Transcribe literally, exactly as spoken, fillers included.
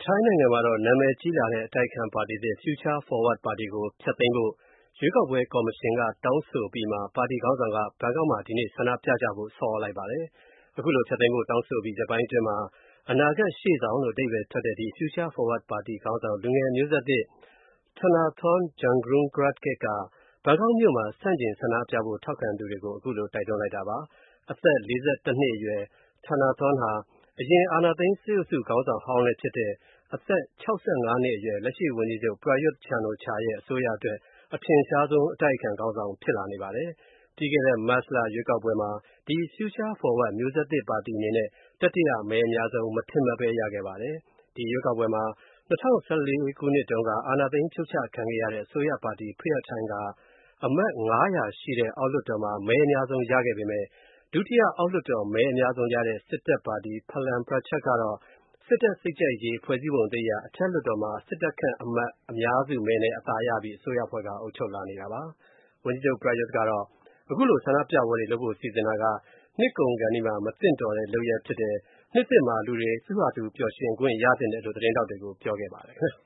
ထိုင်းနိုင်ငံမှာတော့နာမည်ကြီးလာတဲ့အတိုက်အခံပါတီသစ် Future Forward ပါတီကိုဖျက်သိမ်းဖို့ရွေးကောက်ပွဲကော်မရှင်ကတောင်းဆိုအပြီးမှာပါတီခေါင်းဆောင်ကဘန်ကောက်မှာဒီနေ့ဆန္ဒပြကြဖို့ဆော်သြလိုက်ပါတယ်။အခုလိုဖျက်သိမ်းဖို့တောင်းဆိုအပြီးရက်ပိုင်းအတွင်းမှာအနာဂတ်ရှေ့ဆောင်လို့အဓိပ္ပါယ်ထွက်တဲ့ဒီ Future Forward ပါတီခေါင်းဆောင်လူငယ်မျိုးဆက်သစ် Thanathorn Juangroongruangkit ကဘန်ကောက်မြို့မှာဆန့်ကျင်ဆန္ဒပြဖို့ထောက်ခံသူတွေကိုအခုလိုတိုက်တွန်းလိုက်တာပါ။အသက် လေးဆယ့်တစ်နှစ်အရွယ် Thanathorn ဟာအရင်အာဏာသိမ်းစစ်အုပ်စုခေါင်းဆောင်ဟောင်းလည်းဖြစ်တဲ့အသက် ခြောက်ဆယ့်ငါးနှစ်အရွယ်လက်ရှိဝန်ကြီးချုပ် Prayut Chan-o-cha ရဲ့အစိုးရအတွက်အထင်ရှားဆုံးအတိုက်အခံခေါင်းဆောင်ဖြစ်လာနေပါတယ်။ပြီးခဲ့တဲ့မတ်လရွေးကောက်ပွဲမှာဒီ Future Forward မျိုးဆက်သစ်ပါတီအနေနဲ့တတိယမဲအများဆုံးမထင်မှတ်ဘဲရခဲ့ပါတယ်။ဒီရွေးကောက်ပွဲမှာ၂၀၁၄ခုနှစ်တုန်းကအာဏာသိမ်းဖြုတ်ချခံခဲ့ရတဲ့အစိုးရပါတီ Pheu Thai ကအမတ်ငါးရာရှိတဲ့အောက်လွှတ်တော်မှာမဲအများဆုံးရခဲ့ပေမယ့်ဒုတိယအောက်လွှတ်တော်မဲအများဆုံးရတဲ့စစ်တပ်ပါတီ Palang Pracharat ကတော့စစ်တပ်စိတ်ကြိုက်ရေးဖွဲ့စည်းပုံသစ်အရအထက်လွှတ်တော်မှာစစ်တပ်ခန့်အမတ်အများစုမဲနဲ့အသာရပြီးအစိုးရဖွဲ့ကအုပ်ချုပ်လာနေတာပါ။ဝန်ကြီးချုပ် Prayut ကတော့အခုလိုဆန္ဒပြပွဲတွေလုပ်ဖို့စီစဉ်တာကနှစ်ကုန်ခါနီးမှာမသင့်တော်တဲ့လုပ်ရပ်ဖြစ်တယ်။နှစ်သစ်မှာလူတွေသူ့ဟာသူပျော်ရွှင်ခွင့်ရသင့်တယ်လို့သတင်းထောက်တွေကိုပြောခဲ့ပါတယ်ခင်ဗျာ။